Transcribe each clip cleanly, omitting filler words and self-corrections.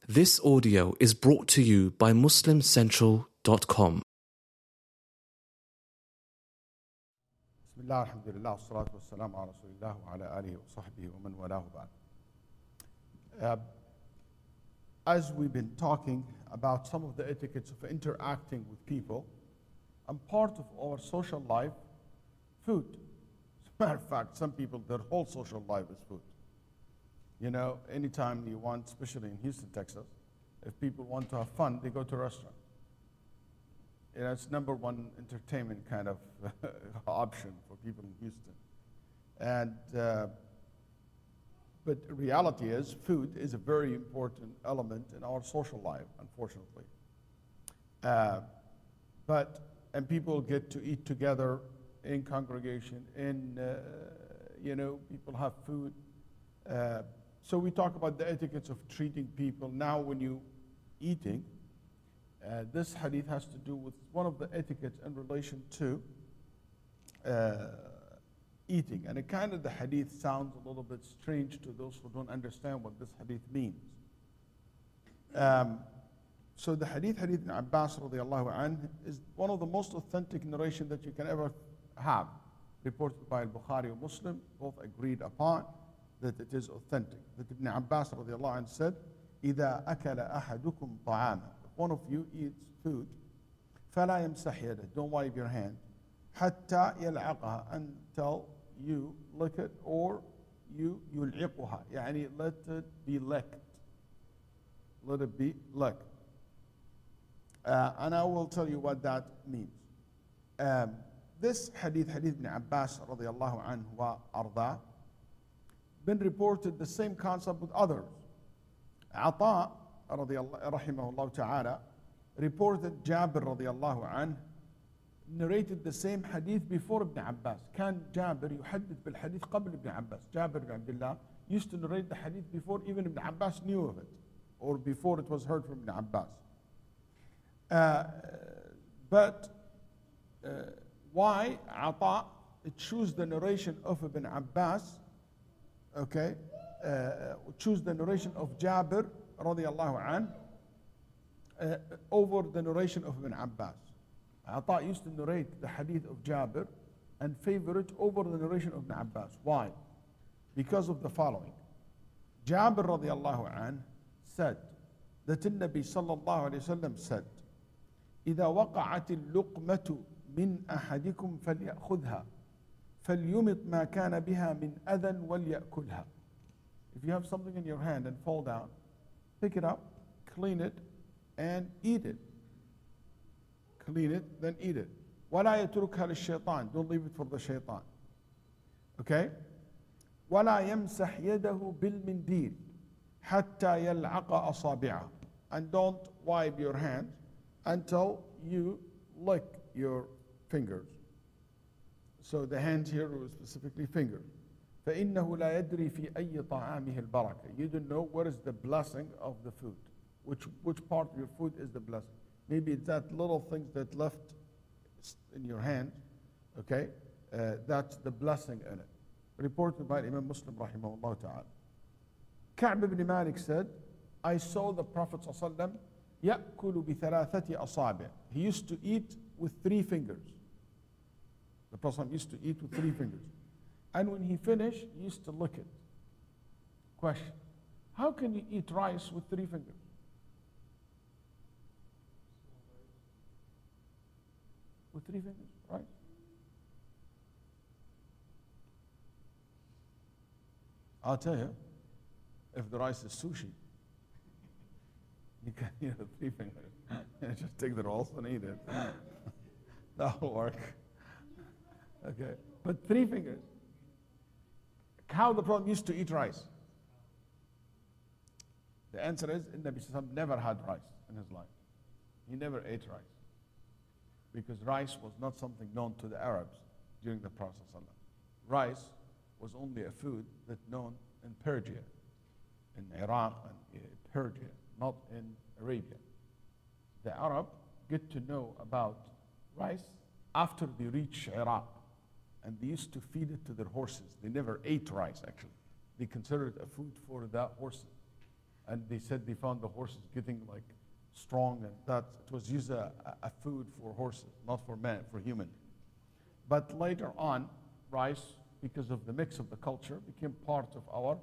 This audio is brought to you by MuslimCentral.com. بسم الله الحمد لله والصلاة والسلام على رسول الله وعلى آله وصحبه ومن والاه بعد. As we've been talking about some of the etiquettes of interacting with people, and part of our social life, food. As a matter of fact, some people, their whole social life is food. You know, anytime you want, especially in Houston, Texas, if people want to have fun, they go to a restaurant. You know, it's number one entertainment kind of option for people in Houston. And, but reality is, food is a very important element in our social life, unfortunately. And people get to eat together in congregation, people have food. So we talk about the etiquettes of treating people. Now when you eating, this hadith has to do with one of the etiquettes in relation to eating. And it kind of, the hadith sounds a little bit strange to those who don't understand what this hadith means. So the hadith ibn Abbas radiallahu anhu is one of the most authentic narration that you can ever have, reported by Bukhari and Muslim, both agreed upon that it is authentic. That Ibn Abbas radiallahu anhu said, إِذَا أَكَلَ أَحَدُكُمْ طَعَامًا. If one of you eats food, فَلَا يَمْسَحْ يَدَهُ. Don't wipe your hand. حَتَّى يَلْعَقَهَا. Until you lick it, or you يُلْعِقُهَا. يعني let it be licked. Let it be licked. And I will tell you what that means. This hadith ibn Abbas radiallahu anhu wa arda, been reported the same concept with others. Ata rahimahullah ta'ala reported Jabir radiallahu anhu narrated the same hadith before Ibn Abbas. كان جابر يحدث بالحديث قبل Ibn Abbas. Jabir ibn Abdullah used to narrate the hadith before even Ibn Abbas knew of it, or before it was heard from Ibn Abbas. Why Ata choose the narration of Ibn Abbas? Okay, choose the narration of Jabir radiallahu an over the narration of Ibn Abbas. Ata used to narrate the hadith of Jabir and favor it over the narration of Ibn Abbas. Why? Because of the following. Jabir radiallahu an said that the Nabi sallallahu alayhi wa sallam said, إذا وقعت اللقمة من أحدكم فليأخذها فليمط ما كان بها من أذى وليأكلها. If you have something in your hand and fall down, pick it up, clean it, and eat it. Clean it, then eat it. ولا يتركها للشيطان. Don't leave it for the shaitan. Okay? ولا يمسح يده بالمنديل حتى يلعق أصابعه. And don't wipe your hand until you lick your fingers. So the hand here was specifically fingers. فإنه لا يدري في أي طعامه البركة. You don't know what is the blessing of the food. Which part of your food is the blessing. Maybe it's that little things that left in your hand. Okay, that's the blessing in it. Reported by Imam Muslim rahimahullah ta'ala. Ka'b ibn Malik said, I saw the Prophet sallallahu alaihi wasallam يأكل بثلاثة أصابع. He used to eat with 3 fingers. The Prophet used to eat with 3 fingers. And when he finished, he used to lick it. Question. How can you eat rice with 3 fingers? With 3 fingers, right? I'll tell you, if the rice is sushi, you can eat it with 3 fingers. Just take the rolls and eat it. That'll work. Okay, but 3 fingers. How the Prophet used to eat rice? The answer is, Nabi Sallallahu never had rice in his life. He never ate rice. Because rice was not something known to the Arabs during the Prophet Sallallahu. Rice was only a food that known in Persia, in Iraq and Persia, not in Arabia. The Arab get to know about rice after they reach Iraq. And they used to feed it to their horses. They never ate rice, actually. They considered it a food for the horses. And they said they found the horses getting like strong, and that it was used a food for horses, not for man, for human. But later on, rice, because of the mix of the culture, became part of our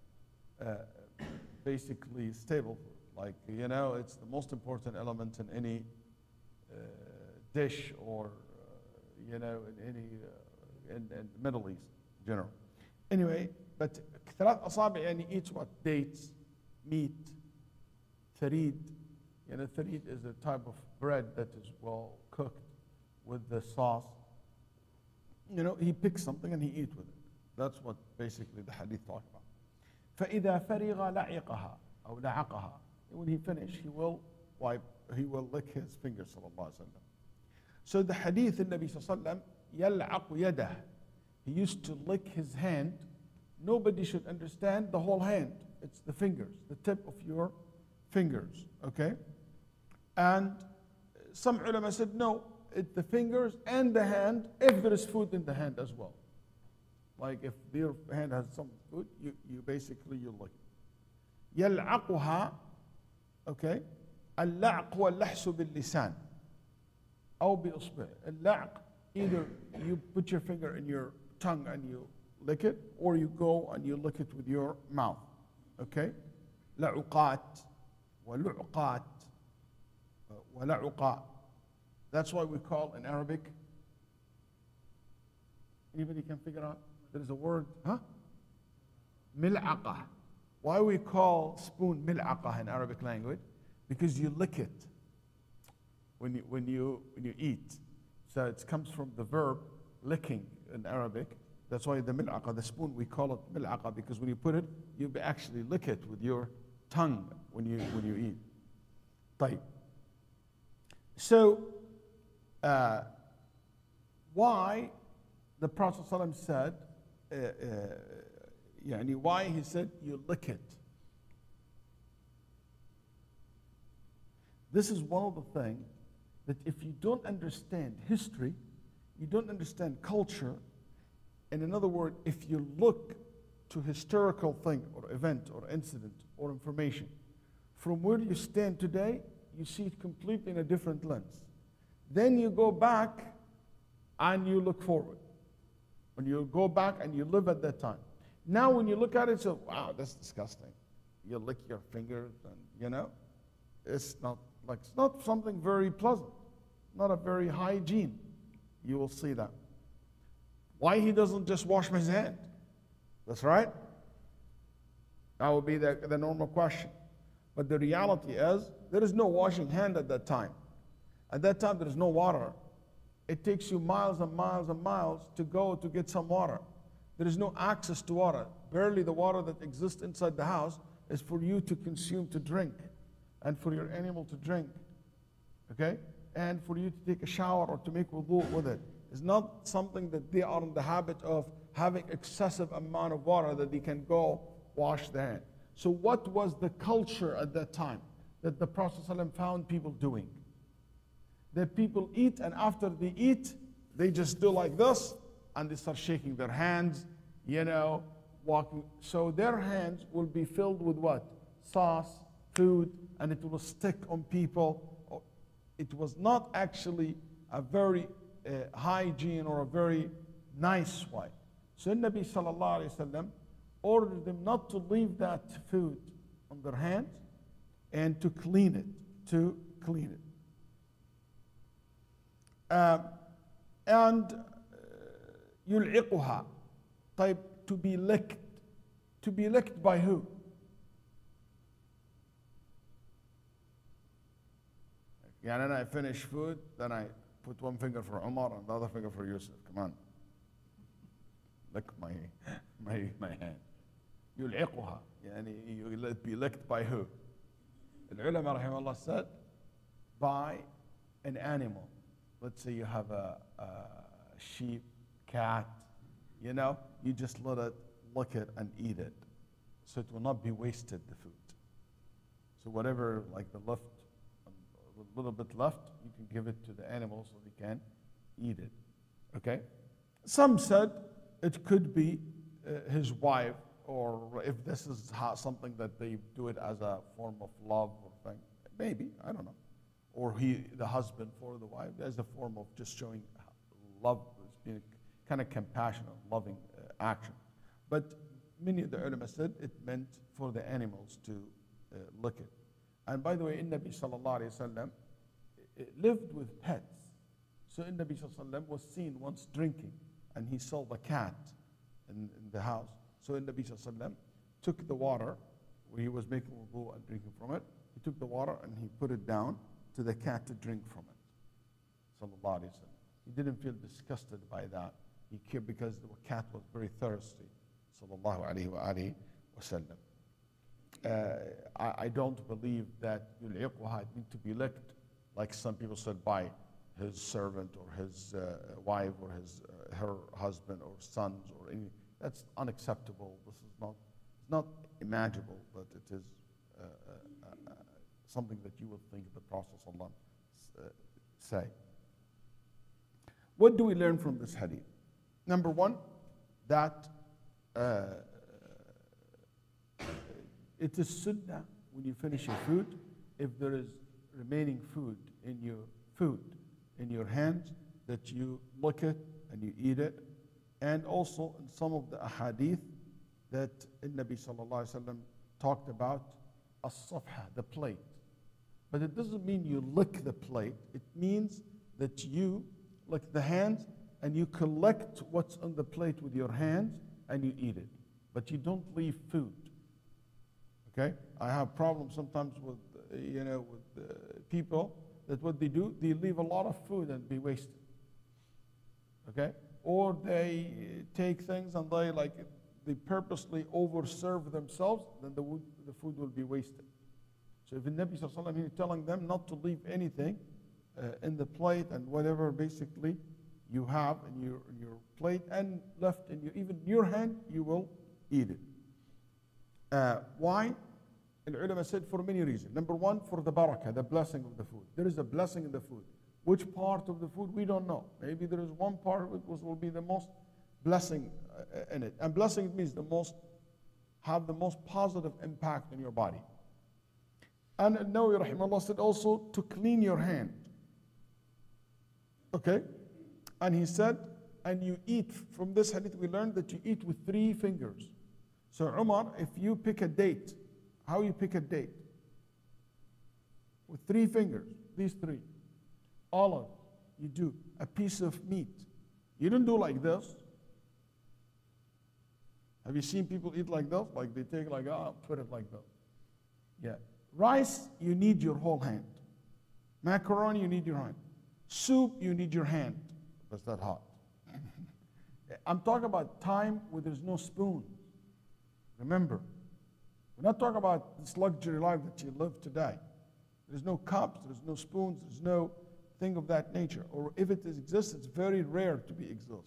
basically staple food. Like, you know, it's the most important element in any dish, or you know, in any in the Middle East in general. Anyway, but ثلاث أصابع يعني eats what? Dates, meat, tharid. You know, tharid is a type of bread that is well cooked with the sauce. You know, he picks something and he eats with it. That's what basically the hadith talks about. فإذا فرغ لعقها أو لعقها. When he finished, he will lick his fingers, sallallahu alaihi wasallam. So the hadith, the Nabi sallallahu alaihi wasallam, يلعق يده. He used to lick his hand. Nobody should understand the whole hand. It's the fingers, the tip of your fingers, okay? And some ulama said, no, it's the fingers and the hand, if there is food in the hand as well. Like if your hand has some food, you basically, you lick it. يلعقها, okay? اللعق هو اللحس باللسان أو بإصبع. اللعق, either you put your finger in your tongue and you lick it, or you go and you lick it with your mouth. Okay? لعقات ولعقات ولعقاء. That's why we call in Arabic. Anybody can figure out? There is a word, huh? ملعقة. Why we call spoon ملعقة in Arabic language? Because you lick it when you eat. So it comes from the verb licking in Arabic. That's why the mil'aqa, the spoon, we call it mil'aqa, because when you put it, you actually lick it with your tongue when you eat. طيب. So, why the Prophet ﷺ said, why he said you lick it? This is one of the things that if you don't understand history, you don't understand culture, and in other words, if you look to historical thing or event or incident or information, from where you stand today, you see it completely in a different lens. Then you go back and you look forward. When you go back and you live at that time. Now when you look at it, so wow, that's disgusting. You lick your fingers and, you know, it's not something very pleasant, not a very hygiene. You will see that. Why he doesn't just wash his hand? That's right. That would be the normal question. But the reality is, there is no washing hand at that time. At that time, there is no water. It takes you miles and miles and miles to go to get some water. There is no access to water. Barely the water that exists inside the house is for you to consume, to drink, and for your animal to drink. Okay? And for you to take a shower or to make wudu with it. It's not something that they are in the habit of having excessive amount of water that they can go wash their hand. So what was the culture at that time that the Prophet ﷺ found people doing? That people eat, and after they eat, they just do like this, and they start shaking their hands, you know, walking. So their hands will be filled with what? Sauce, food, and it will stick on people. It was not actually a very hygiene or a very nice way. So Nabi sallallahu alayhi wasallam ordered them not to leave that food on their hands and to clean it, and يلعقها. طيب, to be licked by who? يعني I finish food, then I put one finger for Umar and the other finger for Yusuf. Come on. Lick my hand. يلعقها. يعني you let it be licked by who? The ulama rahimahullah said, by an animal. Let's say you have a sheep, cat, you know, you just let it lick it and eat it. So it will not be wasted, the food. So whatever, like the left, a little bit left, you can give it to the animals so they can eat it. Okay? Some said it could be his wife or if this is something that they do it as a form of love or thing. Maybe, I don't know. Or the husband for the wife, as a form of just showing love, being kind of compassionate, loving action. But many of the ulama said it meant for the animals to lick it. And by the way, Nabi sallallahu alayhi wa sallam lived with pets. So Nabi sallallahu alayhi wa sallam was seen once drinking, and he saw the cat in the house. So Nabi sallallahu alayhi wa sallam took the water, where he was making wudu and drinking from it. He took the water and he put it down to the cat to drink from it. Sallallahu alayhi wa sallam. He didn't feel disgusted by that. He cared because the cat was very thirsty. Sallallahu alayhi wa alihi wa sallam. I don't believe that yul'iquha need to be licked, like some people said, by his servant or his wife or her husband or sons or any. That's unacceptable. This is not imaginable, but it is something that you would think the Prophet say. What do we learn from this hadith? Number one, that it is sunnah when you finish your food, if there is remaining food in your hands, that you lick it and you eat it. And also in some of the ahadith that Nabi sallallahu alaihi wasallam talked about as-safha, the plate. But it doesn't mean you lick the plate. It means that you lick the hands and you collect what's on the plate with your hands and you eat it. But you don't leave food. Okay? I have problems sometimes with people that what they do, they leave a lot of food and be wasted. Okay? Or they take things and they purposely overserve themselves, then the food will be wasted. So if the Nabi sallallahu alaihi wasallam is telling them not to leave anything in the plate and whatever basically you have in your plate and left in even your hand, you will eat it. Why? And ulama said for many reasons. Number one, for the barakah, the blessing of the food. There is a blessing in the food. Which part of the food, we don't know. Maybe there is one part which will be the most blessing in it. And blessing means have the most positive impact on your body. And Nawawi rahimahullah said also to clean your hand. Okay? And he said, and you eat, from this hadith we learned that you eat with 3 fingers. So Umar, if you pick a date, how you pick a date? With 3 fingers, these 3. Olive, you do. A piece of meat. You don't do like this. Have you seen people eat like this? Like they take put it like this. Yeah. Rice, you need your whole hand. Macaroni, you need your hand. Soup, you need your hand. That's that hot. I'm talking about time where there's no spoon. Remember, we're not talking about this luxury life that you live today. There's no cups, there's no spoons, there's no thing of that nature. Or if it exists, it's very rare to be exhausted.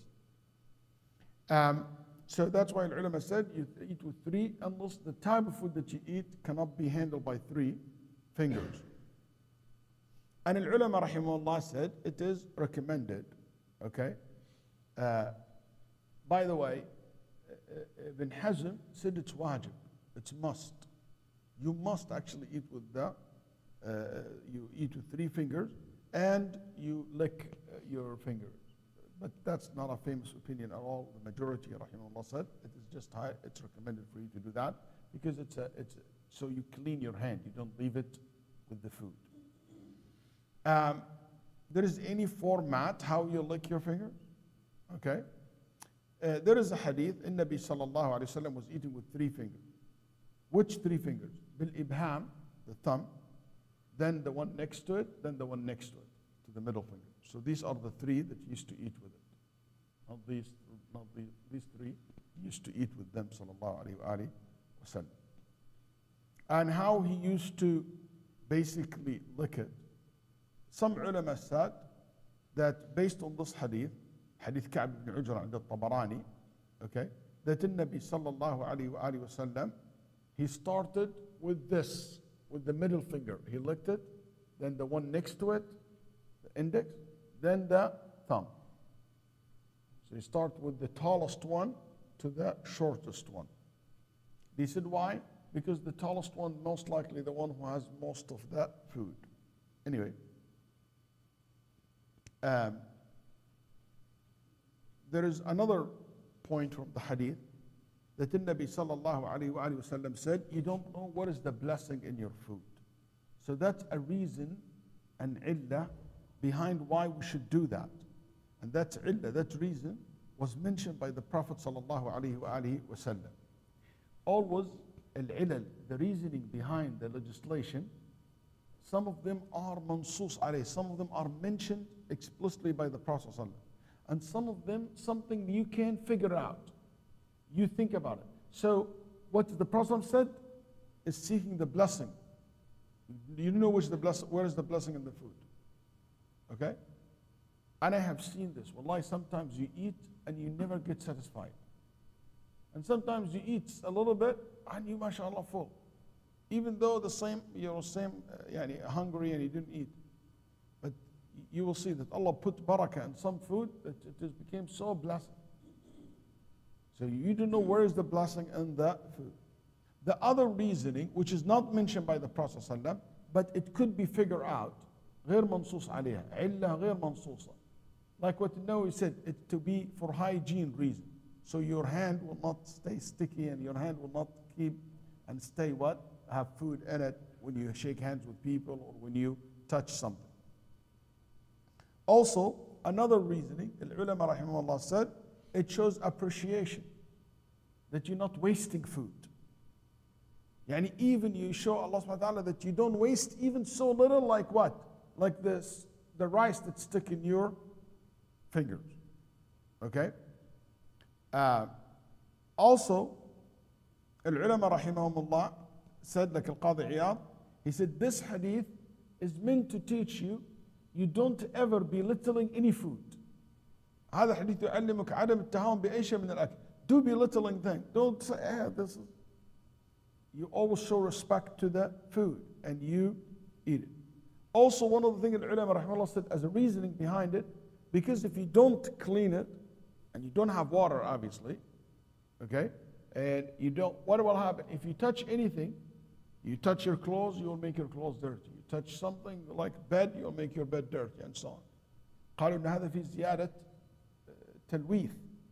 So that's why the ulama said you eat with 3, unless the type of food that you eat cannot be handled by 3 fingers. And the ulama rahimahullah said it is recommended. Okay? By the way, Ibn Hazm said it's wajib. It's must. You must actually eat with you eat with 3 fingers and you lick your fingers. But that's not a famous opinion at all. The majority, rahimahullah, said it is just it's recommended for you to do that because it's so you clean your hand. You don't leave it with the food. There is any format how you lick your fingers. Okay. There is a hadith. Nabi sallallahu alaihi wasallam was eating with 3 fingers. Which 3 fingers? Bil ibham, the thumb, then the one next to it, then the one next to it, to the middle finger. So these are the 3 that he used to eat with it. Not these 3 he used to eat with them, sallallahu alaihi wasallam. And how he used to basically lick it. Some ulama said that based on this hadith Ka'b ibn Ujra and al-Tabarani, okay, that the Nabi sallallahu alaihi wasallam, he started with this, with the middle finger. He licked it, then the one next to it, the index, then the thumb. So you start with the tallest one to the shortest one. They said, why? Because the tallest one, most likely the one who has most of that food. Anyway, there is another point from the hadith that the Nabi sallallahu alayhi wa sallam said, you don't know what is the blessing in your food. So that's a reason, an illah, behind why we should do that. And that illah, that reason, was mentioned by the Prophet sallallahu alayhi wa sallam. Always, al-ilal, the reasoning behind the legislation, some of them are mansus alayh, some of them are mentioned explicitly by the Prophet sallallahu alayhi wa sallam. And some of them, something you can't figure out. You think about it. So, what the Prophet said is seeking the blessing. You know which the blessing, where is the blessing in the food? Okay? And I have seen this. Wallahi, sometimes you eat and you never get satisfied. And sometimes you eat a little bit and you, mashallah, full. Even though you're hungry and you didn't eat. But you will see that Allah put barakah in some food that it has become so blessed. So you don't know where is the blessing in that food. The other reasoning, which is not mentioned by the Prophet ﷺ, but it could be figured out, غير منصوص عليها, علة غير منصوصة. Like what Nawawi said, it to be for hygiene reason. So your hand will not stay sticky and your hand will not keep and stay what? Have food in it when you shake hands with people or when you touch something. Also, another reasoning, al-ulama rahimahullah said, it shows appreciation, that you're not wasting food. Yani even you show Allah subhanahu wa ta'ala that you don't waste even so little, like what? Like the rice that's stuck in your fingers. Okay? Also, al-ulama rahimahumullah said, like al-Qadi Iyad, he said this hadith is meant to teach you, you don't ever belittling any food. هذا حديث يعلمك عدم التهاون بأي شيء من الأكل. Do belittling thing. Don't say, this is. You always show respect to the food and you eat it. Also, one of the things the ulama rahimahullah said as a reasoning behind it, because if you don't clean it, and you don't have water, obviously, okay, and you don't, what will happen? If you touch anything, you touch your clothes, you'll make your clothes dirty. You touch something like bed, you'll make your bed dirty, and so on. قالوا إن هذا في زيادة تلويث.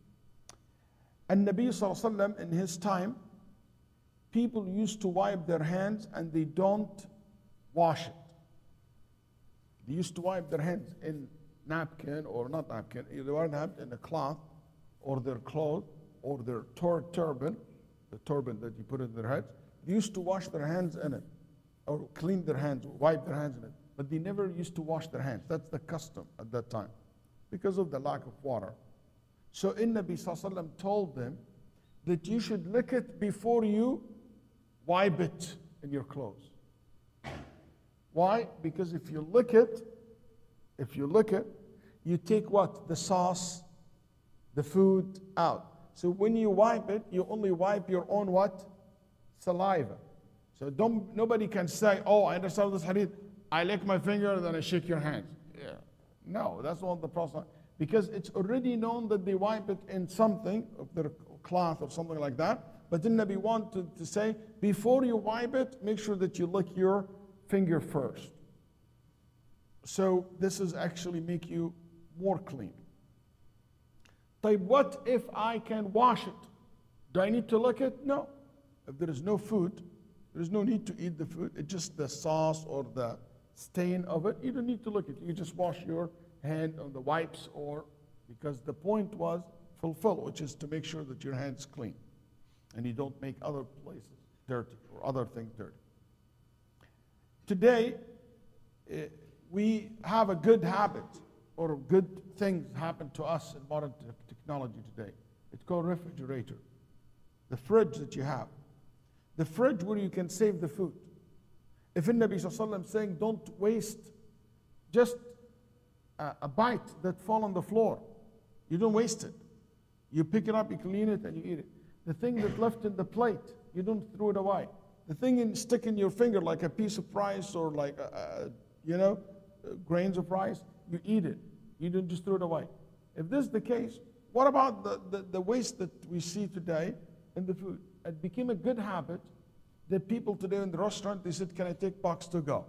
النبي صلى الله عليه وسلم in his time, people used to wipe their hands and they don't wash it. They used to wipe their hands in napkin or not napkin, either one have in a cloth or their clothes or their turban, the turban that you put in their heads. They used to wash their hands in it or clean their hands, wipe their hands in it. But they never used to wash their hands. That's the custom at that time because of the lack of water. So Nabi Sallallahu Alaihi Wasallam told them that you should lick it before you wipe it in your clothes. Why? Because if you lick it, you take what? The sauce, the food out. So when you wipe it, you only wipe your own what? Saliva. So nobody can say, oh, I understand this hadith, I lick my finger and then I shake your hands. Yeah. No, that's not the process. Because it's already known that they wipe it in something, of their cloth or something like that. But then Nabi wanted to say, before you wipe it, make sure that you lick your finger first. So this is actually make you more clean. But what if I can wash it? Do I need to lick it? No. If there is no food, there is no need to eat the food. It's just the sauce or the stain of it. You don't need to lick it. You just wash your hand on the wipes, or because the point was fulfilled, which is to make sure that your hand's clean and you don't make other places dirty or other things dirty. Today, we have a good habit or good things happen to us in modern technology today. It's called refrigerator. The fridge that you have. The fridge where you can save the food. If the Nabi Sallallahu Alaihi Wasallam saying don't waste just a bite that fall on the floor. You don't waste it. You pick it up, you clean it, and you eat it. The thing that left in the plate, you don't throw it away. The thing stick in your finger like a piece of rice or like, grains of rice, you eat it. You don't just throw it away. If this is the case, what about the waste that we see today in the food? it became a good habit that people today in the restaurant, they said, can I take box to go?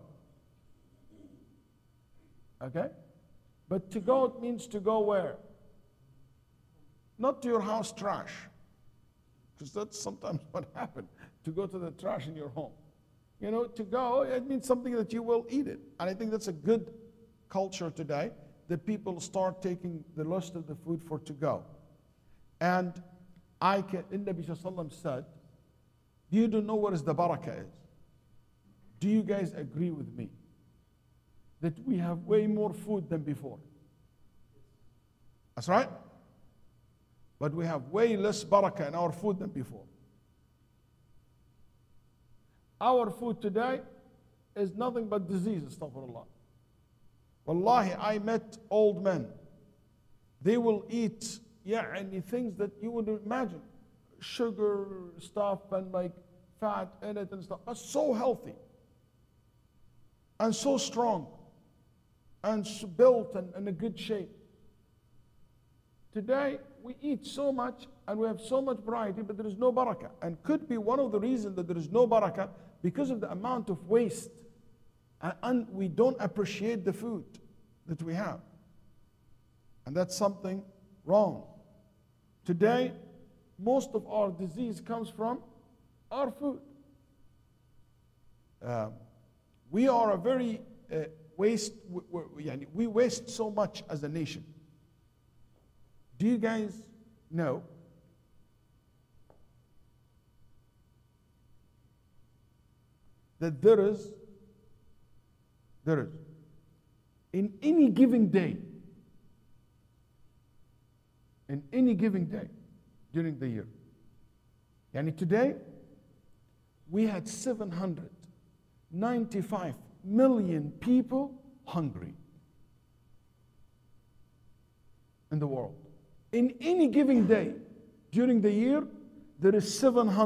Okay? But to go, it means to go where? Not to your house trash. Because that's sometimes what happens, to go to the trash in your home. You know, to go, it means something that you will eat it. And I think that's a good culture today, that people start taking the list of the food for to go. And Nabi Sallallahu said, you don't know what is the barakah is. Do you guys agree with me that we have way more food than before? That's right. But we have way less barakah in our food than before. Our food today is nothing but disease, astaghfirullah. Wallahi, I met old men. They will eat things that you wouldn't imagine. Sugar stuff and like fat in it and stuff. But so healthy. And so strong. And built and in a good shape. Today, we eat so much and we have so much variety, but there is no barakah. And could be one of the reasons that there is no barakah because of the amount of waste. And we don't appreciate the food that we have. And that's something wrong. Today, most of our disease comes from our food. We are a very we waste so much as a nation. Do you guys know that there is in any given day during the year, today we had 795 million people hungry in the world. In any given day during the year, there is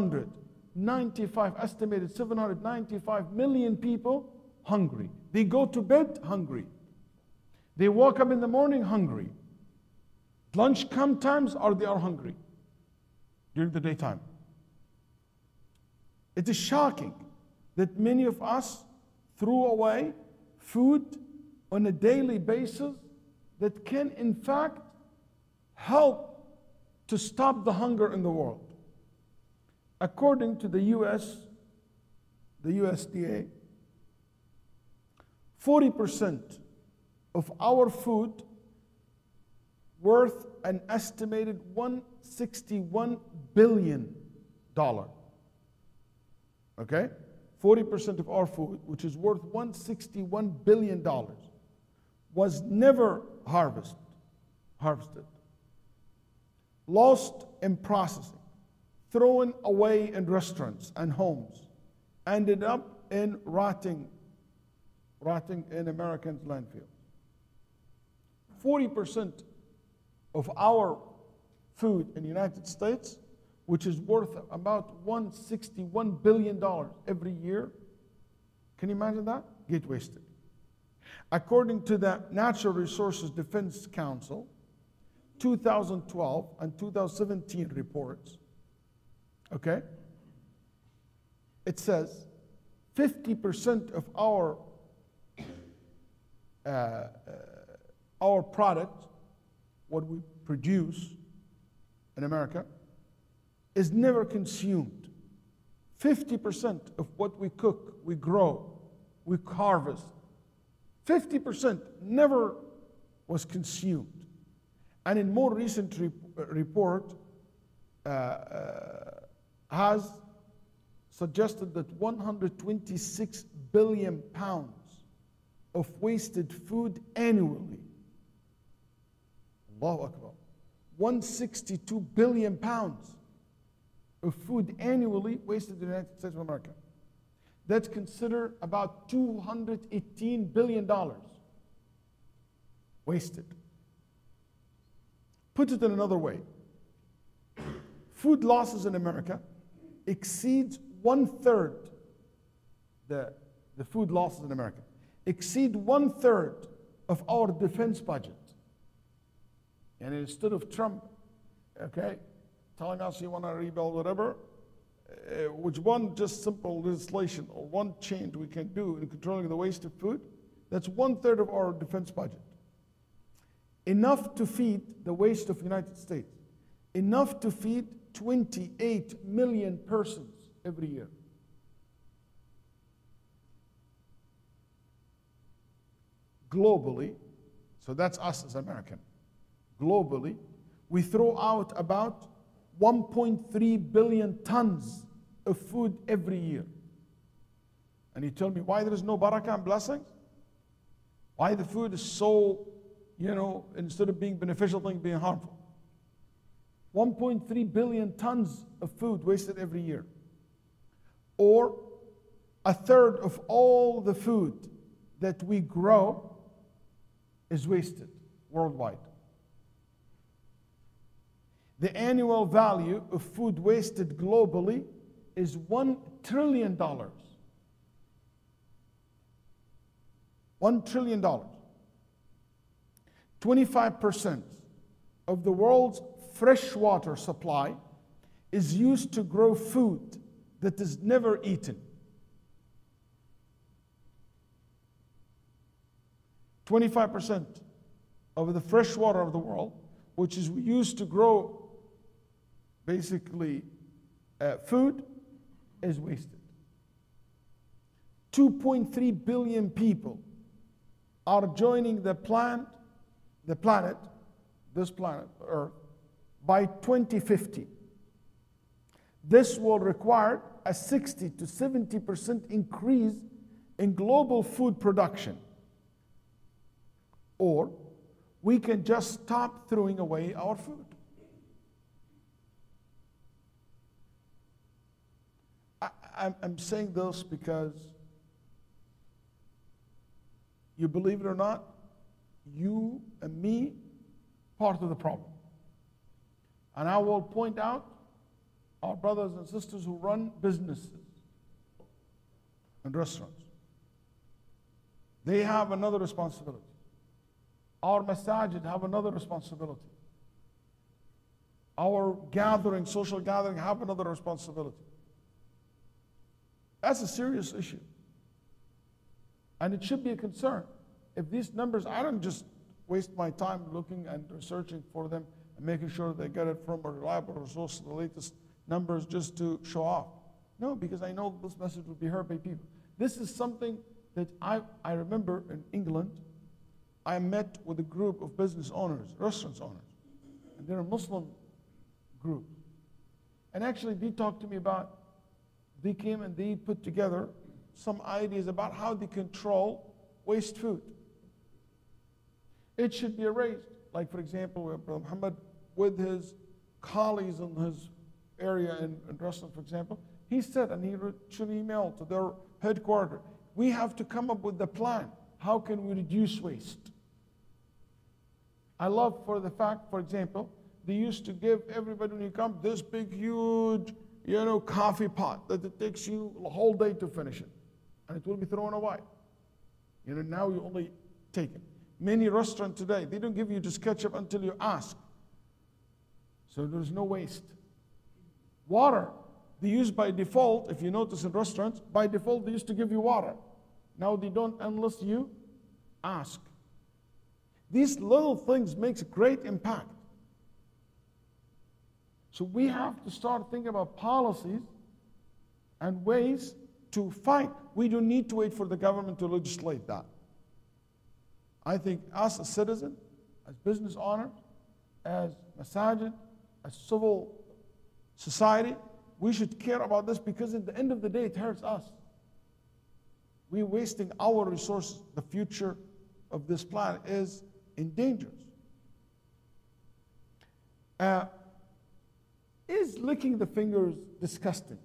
estimated 795 million people hungry. They go to bed hungry. They wake up in the morning hungry. Lunch come times they are hungry during the daytime. It is shocking that many of us throw away food on a daily basis that can in fact help to stop the hunger in the world. According to the USDA, 40% of our food worth an estimated $161 billion. Okay? 40% of our food, which is worth $161 billion, was never harvested, lost in processing, thrown away in restaurants and homes, ended up in rotting in Americans' landfills. 40% of our food in the United States, which is worth about $161 billion every year, can you imagine that? Get wasted. According to the Natural Resources Defense Council, 2012 and 2017 reports, okay, it says 50% of our product, what we produce in America, is never consumed. 50% of what we cook, we grow, we harvest, 50% never was consumed. And in more recent report has suggested that 126 billion pounds of wasted food annually. Allahu Akbar. 162 billion pounds of food annually wasted in the United States of America. That's considered about $218 billion wasted. Put it in another way. Food losses in America exceeds 1/3, the food losses in America exceed 1/3 of our defense budget. And instead of Trump, okay, telling us you want to rebuild whatever, which one just simple legislation or one change we can do in controlling the waste of food, that's 1/3 of our defense budget. Enough to feed the waste of the United States. Enough to feed 28 million persons every year. Globally, so that's us as American. Globally, we throw out about 1.3 billion tons of food every year. And you tell me why there is no barakah and blessings? Why the food is so, instead of being beneficial, thing being harmful. 1.3 billion tons of food wasted every year. Or 1/3 of all the food that we grow is wasted worldwide. The annual value of food wasted globally is $1 trillion. $1 trillion. 25% of the world's freshwater supply is used to grow food that is never eaten. 25% of the fresh water of the world, which is used to grow basically food, is wasted. 2.3 billion people are joining this planet, Earth, by 2050. This will require a 60 to 70% increase in global food production. Or we can just stop throwing away our food. I'm saying this because, you believe it or not, you and me, part of the problem. And I will point out our brothers and sisters who run businesses and restaurants. They have another responsibility. Our masajid have another responsibility. Our gathering, social gathering, have another responsibility. That's a serious issue. And it should be a concern. If these numbers, I don't just waste my time looking and researching for them and making sure they get it from a reliable source, the latest numbers, just to show off. No, because I know this message will be heard by people. This is something that I remember in England. I met with a group of business owners, restaurant owners, and they're a Muslim group. And actually, they talked to me about, they came and they put together some ideas about how they control waste food. It should be erased. Like, for example, Brother Muhammad, with his colleagues in his area in restaurant, for example, he said, and he wrote an email to their headquarters, we have to come up with a plan. How can we reduce waste? I love for the fact, for example, they used to give everybody when you come this big, huge, coffee pot that it takes you a whole day to finish it. And it will be thrown away. Now you only take it. Many restaurants today, they don't give you just ketchup until you ask. So there's no waste. Water, they use by default, if you notice in restaurants, by default they used to give you water. Now they don't unless you ask. These little things makes a great impact. So we have to start thinking about policies and ways to fight. We don't need to wait for the government to legislate that. I think us as citizens, as business owners, as masajid, as civil society, we should care about this because at the end of the day, it hurts us. We're wasting our resources. The future of this planet is in danger. Is licking the fingers disgusting?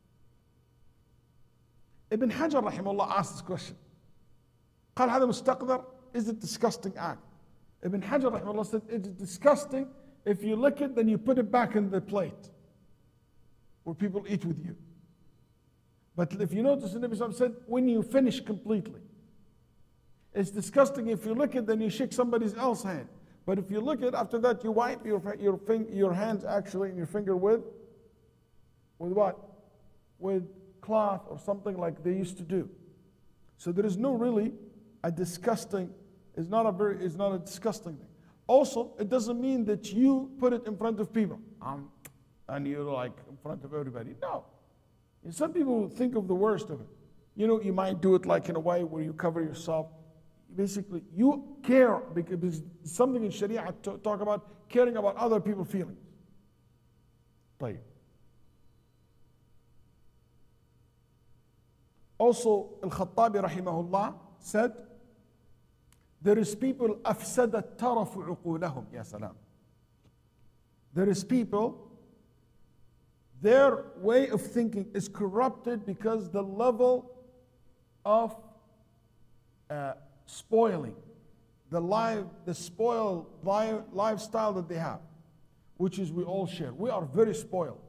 Ibn Hajar rahimahullah asked this question. قال هذا مستقذر? Is it a disgusting act? Ibn Hajar rahimahullah said, it's disgusting. If you lick it, then you put it back in the plate where people eat with you. But if you notice, the Nabi Sallallahu Alaihi Wasallam said, when you finish completely. It's disgusting if you lick it, then you shake somebody else's hand. But if you lick it, after that you wipe your hands actually and your finger with what? with cloth or something like they used to do. So there is no really a disgusting, it's not a disgusting thing. Also, it doesn't mean that you put it in front of people and you're like in front of everybody. No. And some people think of the worst of it. You know, you might do it like in a way where you cover yourself. Basically, you care because something in Sharia talk about caring about other people's feelings. طيب. Also, Al-Khattabi rahimahullah said, there is people أفسدت طرف عقولهم يا سلام. There is people, their way of thinking is corrupted because the level of spoiling, the spoiled lifestyle that they have, which is we all share. We are very spoiled.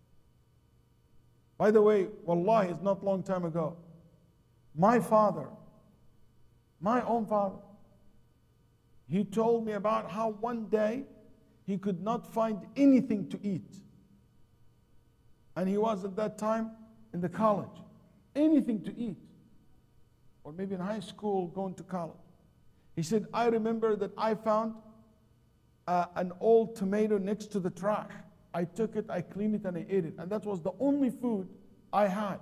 By the way, wallahi, it's not long time ago, my father, my own father, he told me about how one day he could not find anything to eat. And he was at that time in the college. Anything to eat. Or maybe in high school, going to college. He said, I remember that I found an old tomato next to the trash. I took it, I cleaned it, and I ate it. And that was the only food I had.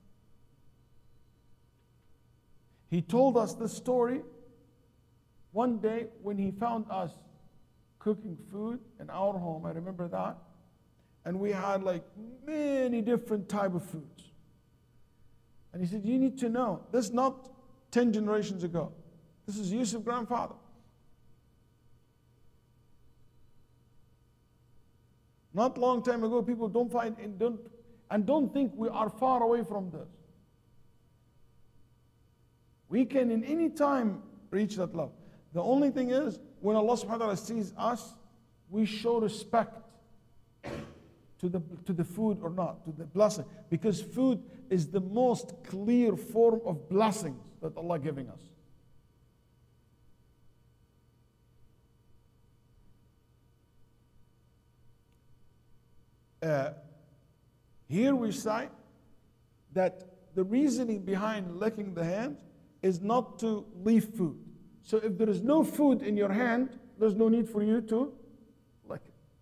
He told us this story one day when he found us cooking food in our home. I remember that. And we had like many different type of foods. And he said, you need to know, this is not 10 generations ago. This is Yusuf's grandfather. Not long time ago, people don't find and don't think we are far away from this. We can in any time reach that level. The only thing is, when Allah subhanahu wa ta'ala sees us, we show respect to the food or not, to the blessing. Because food is the most clear form of blessings that Allah giving us. Here we say that the reasoning behind licking the hand is not to leave food. So if there is no food in your hand, there's no need for you to lick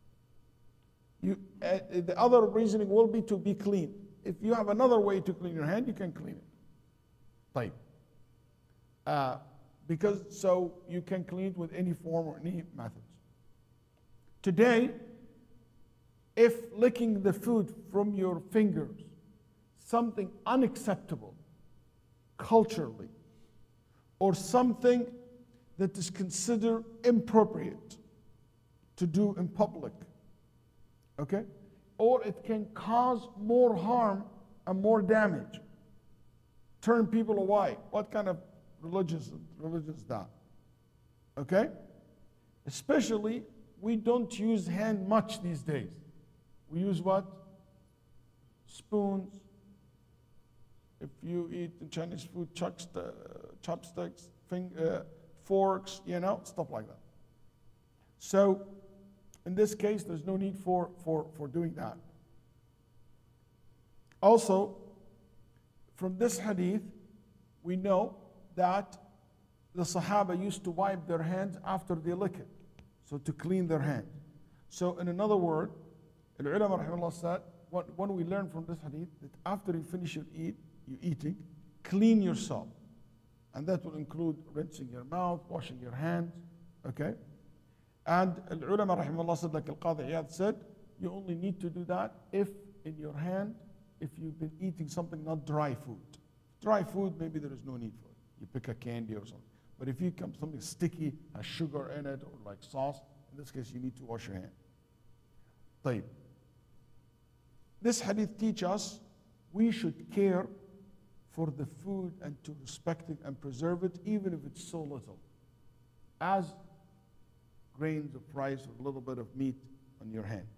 it. The other reasoning will be to be clean. If you have another way to clean your hand, you can clean it. Type. Because so you can clean it with any form or any methods. Today, if licking the food from your fingers, something unacceptable culturally, or something that is considered inappropriate to do in public, okay? Or it can cause more harm and more damage. Turn people away. What kind of religion is that? Okay? Especially, we don't use hand much these days. We use what? Spoons. If you eat Chinese food, chopsticks, forks, stuff like that. So, in this case, there's no need for doing that. Also, from this hadith, we know that the Sahaba used to wipe their hands after they lick it, so to clean their hands. So, in another word, the ulama rahimahullah said, when we learn from this hadith, that after you finish your eating, clean yourself. And that will include rinsing your mouth, washing your hands, okay? And the ulama rahimahullah said, like Al-Qadi Iyad said, you only need to do that if in your hand, if you've been eating something not dry food. Dry food, maybe there is no need for it. You pick a candy or something. But if you come something sticky, has sugar in it, or like sauce, in this case, you need to wash your hand. طيب. This hadith teaches us we should care for the food and to respect it and preserve it, even if it's so little. As grains of rice or a little bit of meat on your hand.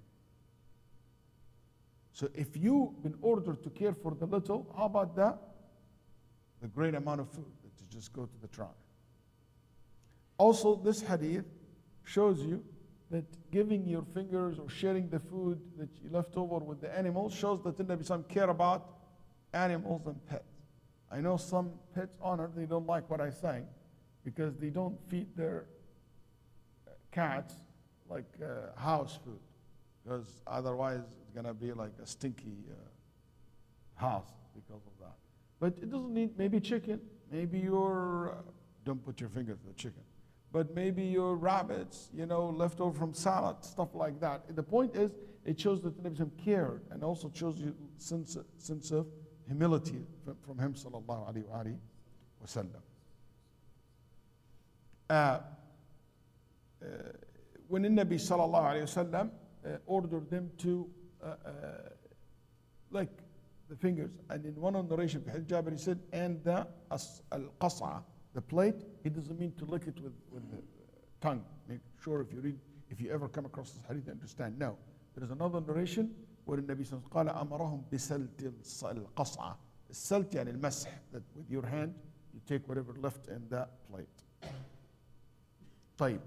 So if you've been ordered to care for the little, how about that? The great amount of food that you just go to the trash. Also, this hadith shows you that giving your fingers or sharing the food that you left over with the animals shows that the Nabi Sallam care about animals and pets. I know some pets owner, they don't like what I say because they don't feed their cats like house food, because otherwise it's going to be like a stinky house because of that. But it doesn't need, maybe chicken, maybe your, don't put your finger to the chicken, but maybe your rabbits, left over from salad, stuff like that. The point is, it shows that the Nabi cared, and also shows you sense of humility from him, sallallahu alaihi wasallam. When the Nabi sallallahu alaihi wasallam ordered them to lick the fingers, and in one of the narration, Jabir, he said, and the al-qas'a, the plate, he doesn't mean to lick it with the tongue. Make sure if you ever come across this hadith, understand. No, there is another narration where the Nabi sallallahu alaihi wasallam قال أمرهم بسلت القصعة. السلت يعني المسح, that with your hand you take whatever left in that plate. طيب.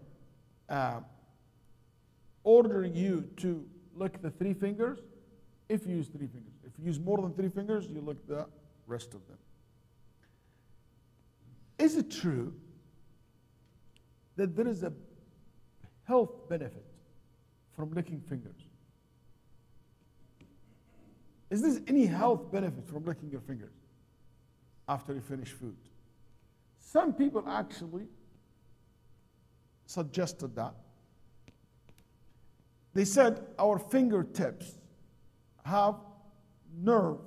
Ordering you to lick the 3 fingers, if you use 3 fingers. If you use more than 3 fingers, you lick the rest of them. Is it true that there is a health benefit from licking fingers? Is there any health benefit from licking your fingers after you finish food? Some people actually suggested that. They said our fingertips have nerve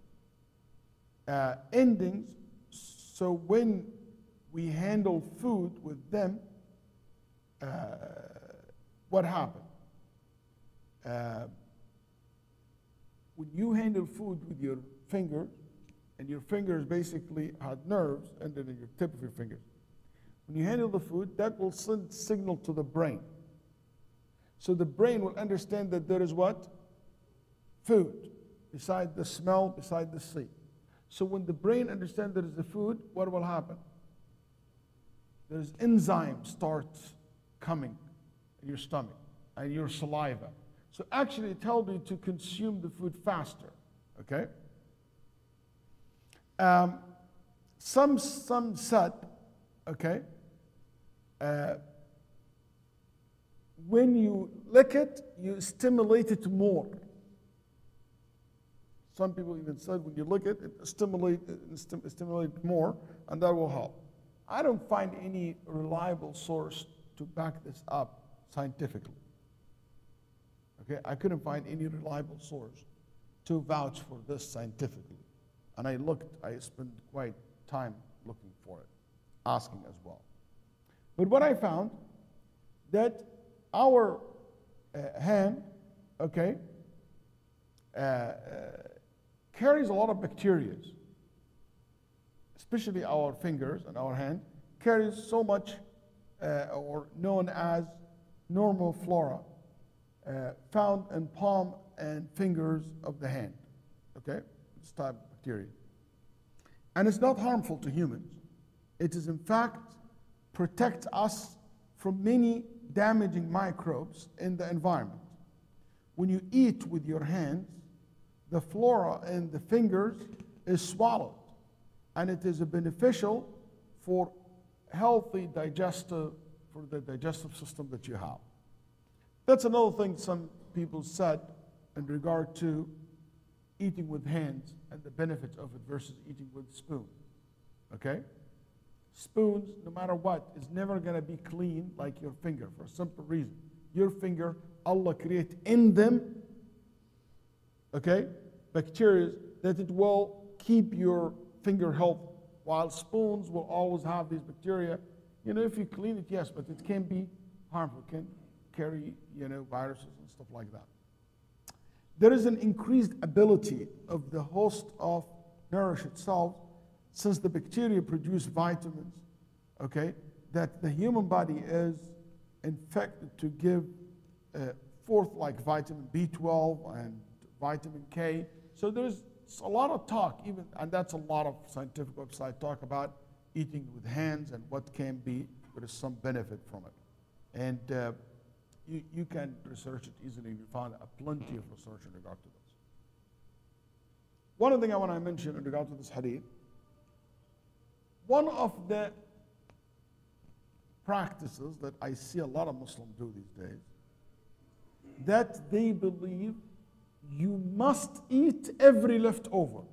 endings, so when we handle food with them, what happened? When you handle food with your fingers, and your fingers basically had nerves under your tip of your fingers, when you handle the food, that will send signal to the brain. So the brain will understand that there is what? Food, beside the smell, beside the see. So when the brain understands there is the food, what will happen? There's enzyme starts coming in your stomach and your saliva. So actually it tells you to consume the food faster, okay? Some said, okay, when you lick it, you stimulate it more. Some people even said when you lick it, it stimulates more, and that will help. I don't find any reliable source to back this up scientifically. Okay, I couldn't find any reliable source to vouch for this scientifically. And I spent quite time looking for it, asking as well. But what I found, that our hand, okay, carries a lot of bacteria, especially our fingers and our hand, carries so much, or known as normal flora, found in palm and fingers of the hand, okay, this type of bacteria. And it's not harmful to humans. It is in fact protects us from many damaging microbes in the environment. When you eat with your hands, the flora in the fingers is swallowed, and it is beneficial for the digestive system that you have. That's another thing some people said in regard to eating with hands and the benefits of it versus eating with spoon. Okay? Spoons, no matter what, is never going to be clean like your finger for a simple reason. Your finger, Allah created in them, okay, bacteria that it will keep your finger healthy, while spoons will always have these bacteria. If you clean it, yes, but it can be harmful, can carry, viruses and stuff like that. There is an increased ability of the host of nourish itself, since the bacteria produce vitamins, okay, that the human body is infected to give forth, like vitamin B12 and vitamin K. So there's a lot of talk, and that's a lot of scientific websites talk about eating with hands and what can be, there is some benefit from it. And You can research it easily. You find plenty of research in regard to this. One thing I want to mention in regard to this hadith, one of the practices that I see a lot of Muslims do these days, that they believe you must eat every leftover.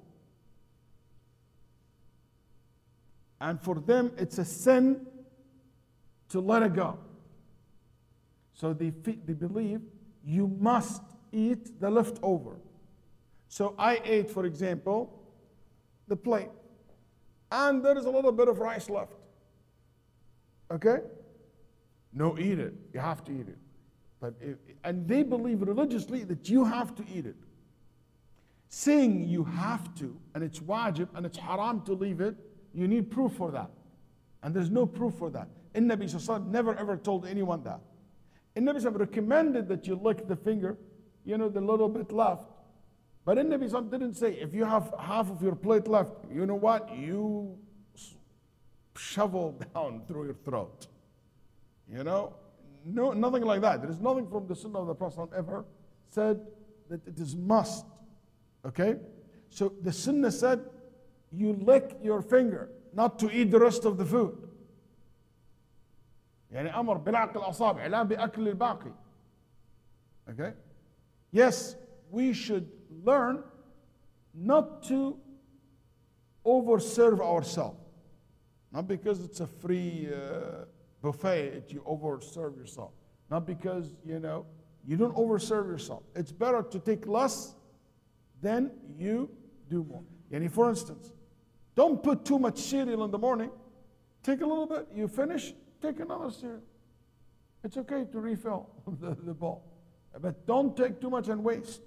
And for them, it's a sin to let it go. So they believe you must eat the leftover. So I ate, for example, the plate, and there is a little bit of rice left. Okay? No, eat it. You have to eat it. And they believe religiously that you have to eat it. Saying you have to, and it's wajib, and it's haram to leave it, you need proof for that. And there's no proof for that. Nabi Sallallahu Alaihi Wasallam never ever told anyone that. Nabi Sallallahu Alaihi Wasallam recommended that you lick the finger, the little bit left. But Nabi Sallallahu Alaihi Wasallam didn't say, if you have half of your plate left, you know what? You shovel down through your throat. No, nothing like that. There is nothing from the Sunnah of the Prophet ever said that it is must. Okay? So the Sunnah said, you lick your finger, not to eat the rest of the food. يعني أمر بلعق الأصابع لا بأكل الباقي. Okay? Yes, we should learn not to overserve ourselves. Not because it's a free buffet, you overserve yourself. Not because, you don't overserve yourself. It's better to take less than you do more. For instance, don't put too much cereal in the morning. Take a little bit, you finish, take another cereal. It's okay to refill the bowl. But don't take too much and waste.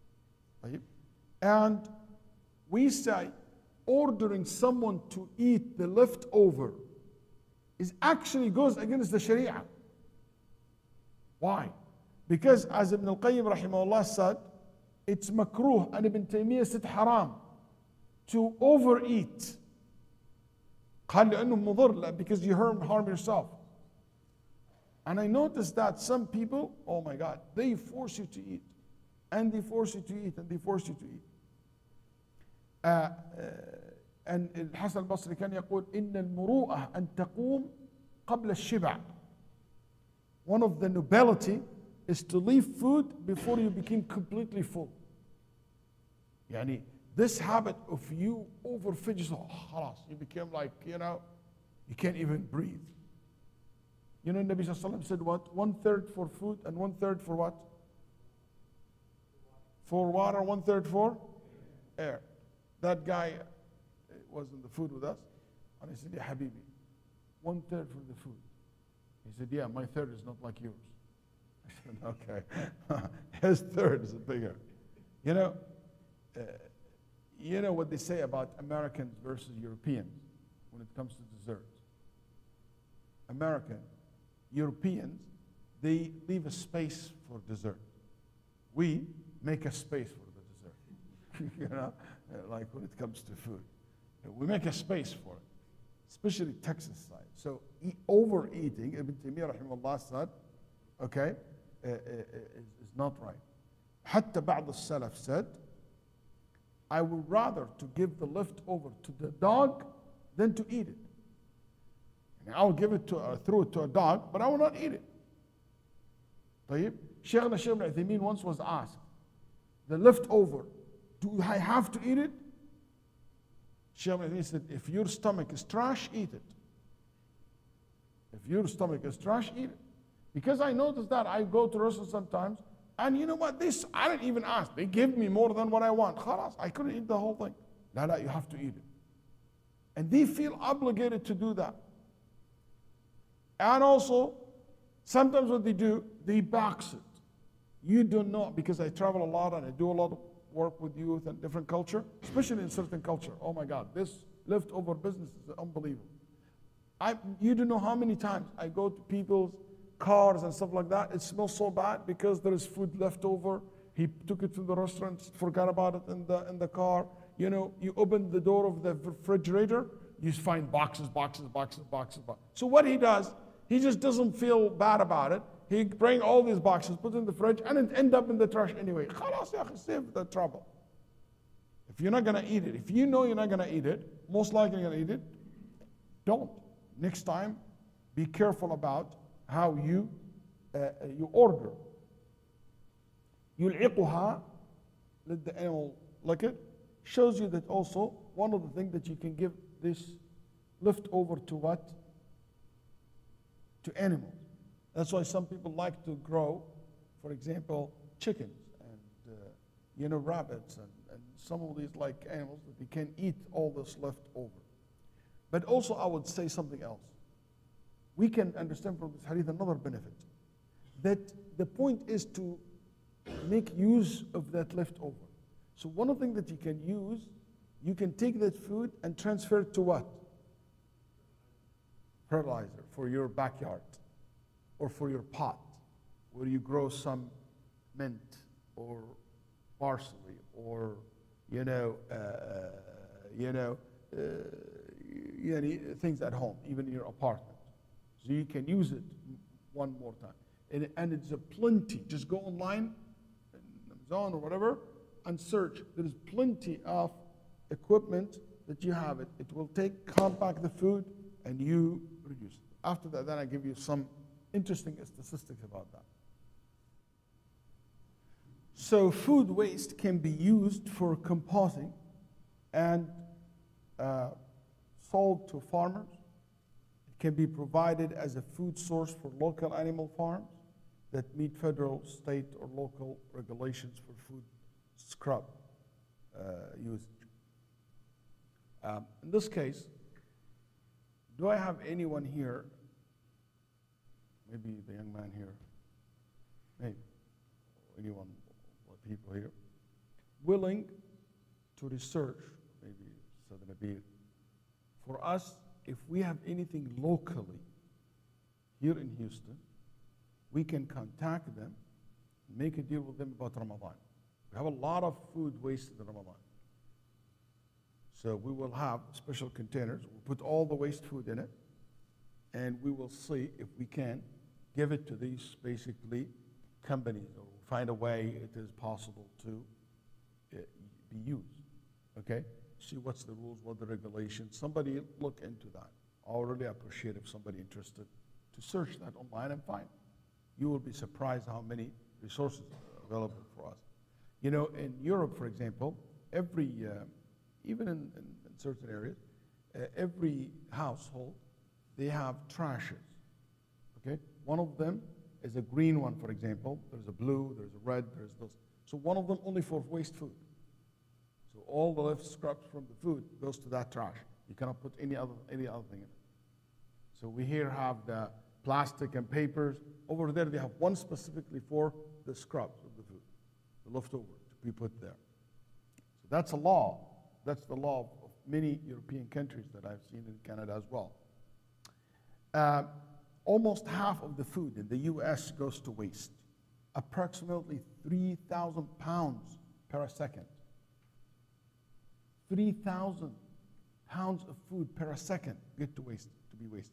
And we say ordering someone to eat the leftover actually goes against the Sharia. Why? Because as Ibn al-Qayyim rahimahullah said, it's makruh, and Ibn Taymiyyah said haram, to overeat. قال لأنه مضر, because you harm yourself. And I noticed that some people, oh my God, they force you to eat. And they force you to eat, and they force you to eat. And الحسن البصري كان يقول إن المروءة أن تقوم قبل الشبع. One of the nobility is to leave food before you become completely full. This habit of you overfeed yourself, you become like, you can't even breathe. Nabi Sallallahu Alaihi Wasallam said what? 1/3 for food and 1/3 for what? For water, 1/3 for air. That guy was in the food with us, and I said, Ya Habibi, 1/3 for the food. He said, yeah, my third is not like yours. I said, okay. His third is bigger. You know what they say about Americans versus Europeans when it comes to desserts. Europeans, they leave a space for dessert. We make a space for the dessert. Like when it comes to food. We make a space for it, especially Texas side. So overeating, Ibn Taymiyyah rahimahullah said, okay, is not right. حتى بعض السلف said, I would rather to give the leftover to the dog than to eat it. I'll give it throw it to a dog, but I will not eat it. طيب, Shaykhna Shaykh Ibn Uthaymeen once was asked, the leftover, do I have to eat it? Shaykh Ibn Uthaymeen said, if your stomach is trash, eat it. If your stomach is trash, eat it. Because I noticed that I go to restaurants sometimes, and you know what, I didn't even ask. They give me more than what I want. Khalas, I couldn't eat the whole thing. No, you have to eat it. And they feel obligated to do that. And also, sometimes what they do, they box it. You don't know, because I travel a lot and I do a lot of work with youth and different culture, especially in certain culture. Oh my God, this leftover business is unbelievable. You don't know how many times I go to people's cars and stuff like that. It smells so bad because there is food left over. He took it to the restaurant, forgot about it in the car. You open the door of the refrigerator, you find boxes. So what he does, he just doesn't feel bad about it. he bring all these boxes, put in the fridge, and it end up in the trash anyway. خلاص يا أخي, save the trouble. If you're not going to eat it, if you know you're not going to eat it, most likely you're going to eat it, don't. Next time, be careful about how you order. يلعقها, let the animal lick it. Shows you that also one of the things that you can give this leftover to what? To animals. That's why some people like to grow, for example, chickens and rabbits and some of these like animals that they can eat all this left over. But also I would say something else. We can understand from this hadith another benefit. That the point is to make use of that leftover. So one of the things that you can use, you can take that food and transfer it to what? Fertilizer for your backyard or for your pot where you grow some mint or parsley or things at home, even in your apartment. So you can use it one more time. And it's a plenty. Just go online, Amazon or whatever, and search. There is plenty of equipment that you have it. It will compact the food and you produce it. After that, then I give you some interesting statistics about that. So food waste can be used for composting and sold to farmers. It can be provided as a food source for local animal farms that meet federal, state, or local regulations for food scrub usage. In this case, do I have anyone here, maybe the young man here, maybe, anyone, people here, willing to research, maybe Southern Nabil, for us, if we have anything locally here in Houston, we can contact them, make a deal with them about Ramadan. We have a lot of food wasted in Ramadan. So we will have special containers. We'll put all the waste food in it, and we will see if we can give it to these basically companies, or find a way it is possible to be used. Okay? See what's the rules, what the regulations. Somebody look into that. I would really appreciate if somebody interested to search that online and find. You will be surprised how many resources are available for us. In Europe, for example, even in certain areas, every household, they have trashes, okay? One of them is a green one, for example. There's a blue, there's a red, there's those. So one of them only for waste food. So all the left scraps from the food goes to that trash. You cannot put any other thing in it. So we here have the plastic and papers. Over there, they have one specifically for the scraps of the food, the leftover to be put there. So that's a law. That's the law of many European countries that I've seen in Canada as well. Almost half of the food in the U.S. goes to waste. Approximately 3,000 pounds per second. 3,000 pounds of food per second get to be wasted.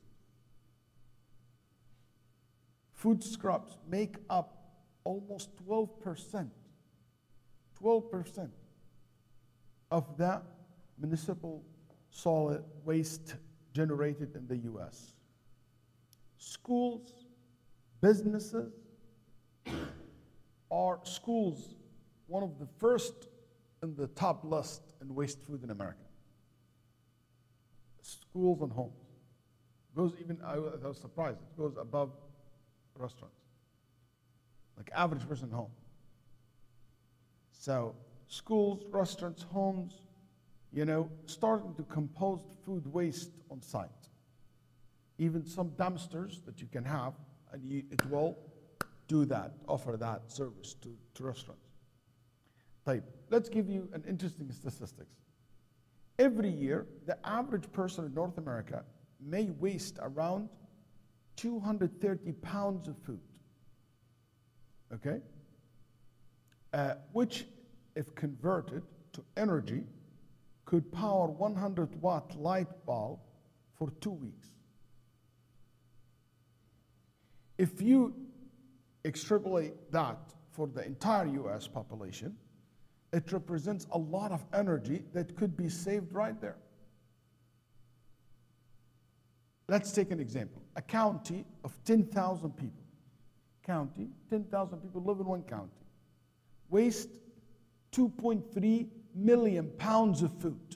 Food scraps make up almost 12% of the municipal solid waste generated in the U.S. Schools, businesses, are schools one of the first in the top list in waste food in America. Schools and homes. Goes even, I was surprised, it goes above restaurants. Like average person home. So schools, restaurants, homes, starting to compose food waste on site. Even some dumpsters that you can have, and it will do that, offer that service to restaurants. Let's give you an interesting statistics. Every year, the average person in North America may waste around 230 pounds of food, okay? Which, if converted to energy, could power 100-watt light bulb for 2 weeks. If you extrapolate that for the entire US population, it represents a lot of energy that could be saved right there. Let's take an example. A county of 10,000 people. County, 10,000 people live in one county. Waste 2.3 million pounds of food.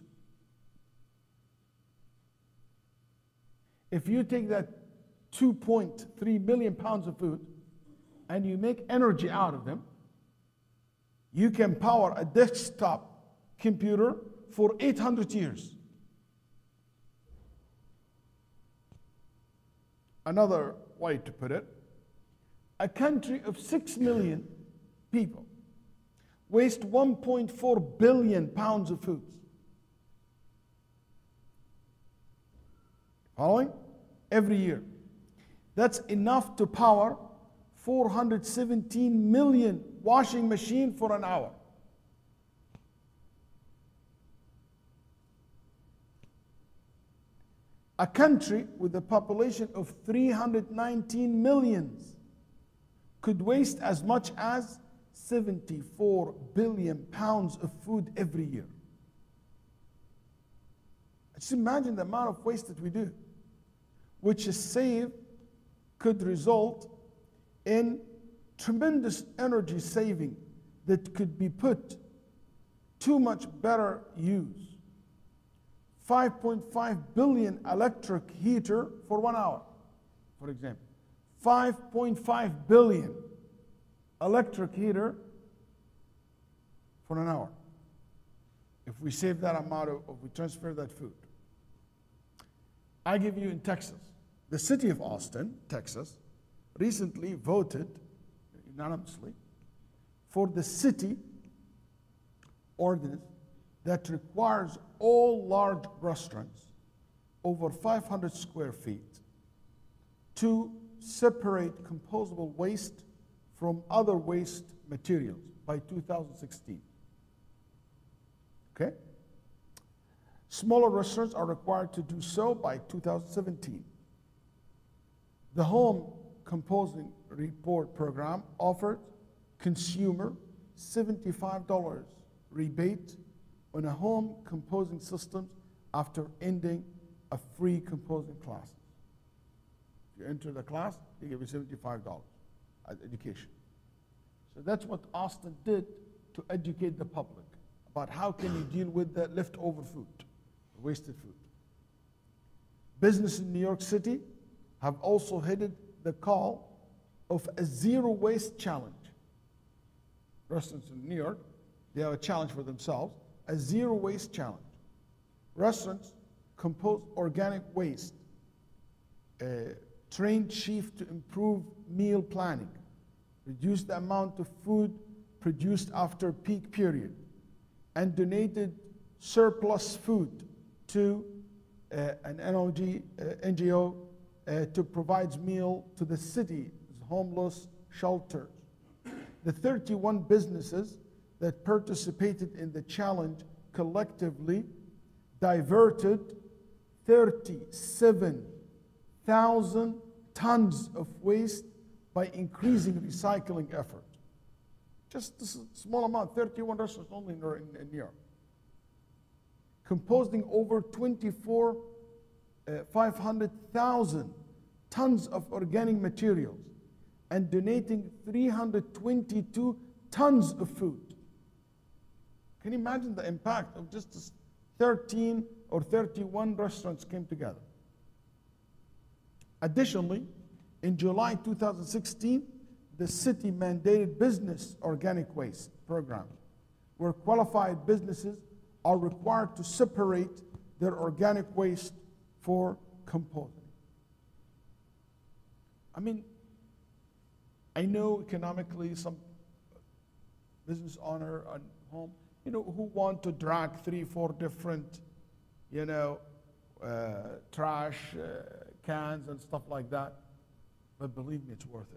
If you take that 2.3 million pounds of food and you make energy out of them, you can power a desktop computer for 800 years. Another way to put it, a country of 6 million people waste 1.4 billion pounds of food. Following? Every year. That's enough to power 417 million washing machines for an hour. A country with a population of 319 millions could waste as much as 74 billion pounds of food every year. Just imagine the amount of waste that we do, which is saved, could result in tremendous energy saving that could be put to much better use. 5.5 billion electric heater for 1 hour, for example. 5.5 billion electric heater for an hour. If we save that amount we transfer that food. I give you in Texas. The city of Austin, Texas, recently voted unanimously for the city ordinance that requires all large restaurants over 500 square feet to separate composable waste from other waste materials by 2016. Okay? Smaller restaurants are required to do so by 2017. The Home Composing Report program offered consumer $75 rebate on a home composing system after ending a free composing class. If you enter the class, they give you $75 as education. So that's what Austin did to educate the public about how can you deal with the leftover food, wasted food. Business in New York City have also headed the call of a zero waste challenge. Restaurants in New York, they have a challenge for themselves, a zero waste challenge. Restaurants compose organic waste, train chief to improve meal planning, reduce the amount of food produced after peak period, and donated surplus food to an NGO to provide meal to the city's homeless shelters. The 31 businesses that participated in the challenge collectively diverted 37,000 tons of waste by increasing recycling effort. Just this small amount, 31 restaurants only in New York. Composing over 500,000 tons of organic materials and donating 322 tons of food. Can you imagine the impact of just 13 or 31 restaurants came together? Additionally, in July 2016, the city mandated business organic waste program, where qualified businesses are required to separate their organic waste for composting. I mean, I know economically some business owner at home, who want to drag 3-4 different, trash cans and stuff like that. But believe me, it's worth it.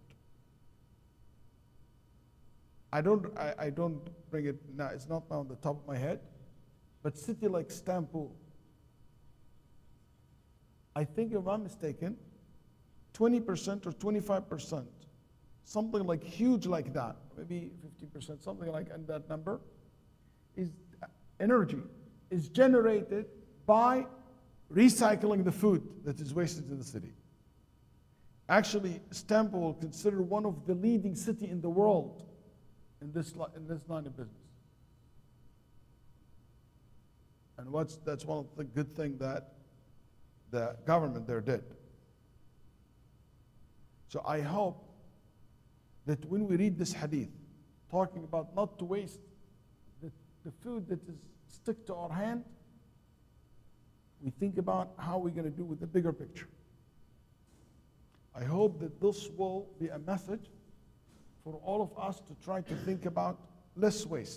I don't bring it now. It's not on the top of my head, but city like Istanbul, I think if I'm mistaken, 20% or 25% something like huge like that, maybe 50%, something like in that number, is energy is generated by recycling the food that is wasted in the city. Actually, Istanbul is considered one of the leading cities in the world in this line of business. And that's one of the good things that the government there did. So I hope that when we read this hadith, talking about not to waste the food that is stick to our hand, we think about how we're going to do with the bigger picture. I hope that this will be a message for all of us to try to think about less waste.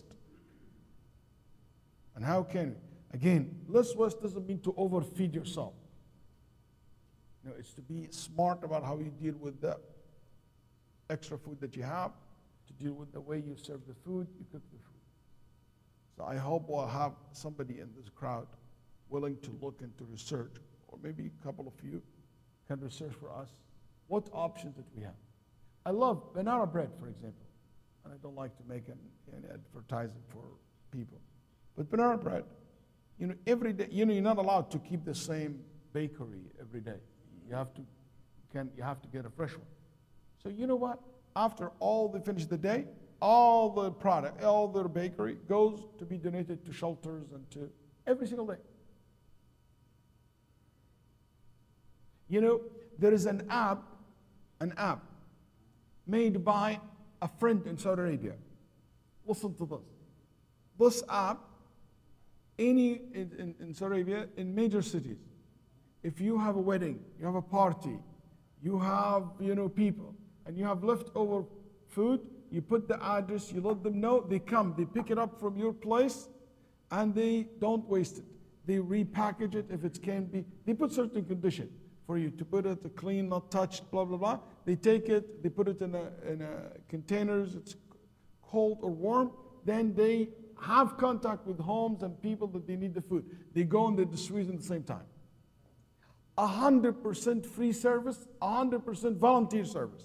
And how can we? Again, less waste doesn't mean to overfeed yourself. No, it's to be smart about how you deal with the extra food that you have, to deal with the way you serve the food, you cook the food. So I hope we'll have somebody in this crowd willing to look into research, or maybe a couple of you can research for us what options that we have. I love banana bread, for example, and I don't like to make an advertising for people. But banana bread, every day, you're not allowed to keep the same bakery every day. You have to get a fresh one. So you know what? After all they finish the day, all the product, all their bakery goes to be donated to shelters and to every single day. There is an app made by a friend in Saudi Arabia. Listen to this. This app, in Saudi Arabia, in major cities, if you have a wedding, you have a party, you have people, and you have leftover food, you put the address, you let them know, they come, they pick it up from your place, and they don't waste it. They repackage it if it can be. They put certain condition for you to put it clean, not touched, blah, blah, blah. They take it, they put it in a containers, it's cold or warm, then they have contact with homes and people that they need the food. They go and they distribute at the same time. 100% free service, 100% volunteer service.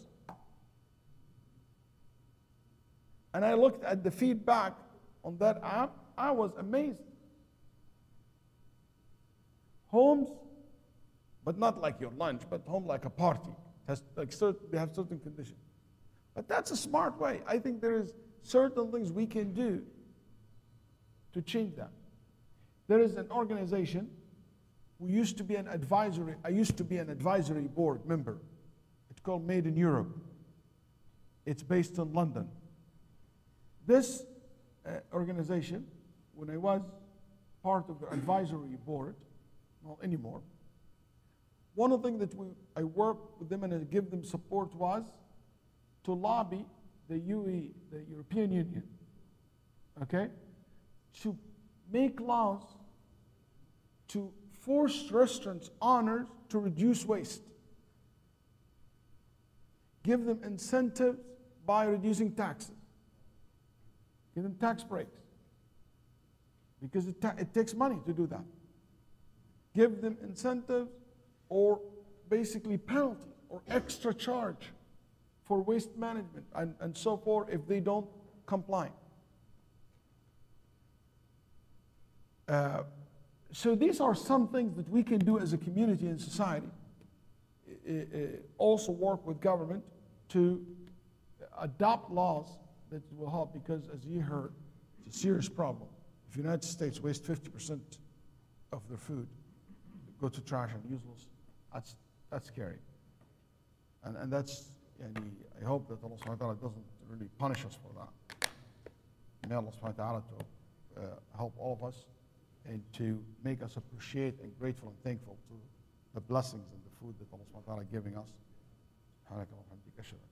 And I looked at the feedback on that app, I was amazed. Homes, but not like your lunch, but home like a party. They have certain conditions. But that's a smart way. I think there is certain things we can do to change that. There is an organization I used to be an advisory board member. It's called Made in Europe. It's based in London. This organization, when I was part of the advisory board, not anymore, one of the things that I worked with them and I give them support was to lobby the European Union, okay, to make laws to force restaurants owners to reduce waste. Give them incentives by reducing taxes. Give them tax breaks. Because it takes money to do that. Give them incentives or basically penalty or extra charge for waste management and so forth if they don't comply. So these are some things that we can do as a community and society. Also work with government to adopt laws that will help, because as you heard, it's a serious problem. If the United States wastes 50% of their food, go to trash and useless, that's scary. And that's, I hope that Allah subhanahu wa ta'ala doesn't really punish us for that. May Allah subhanahu wa ta'ala to help all of us and to make us appreciate and grateful and thankful to the blessings and the food that Allah subhanahu wa ta'ala is giving us.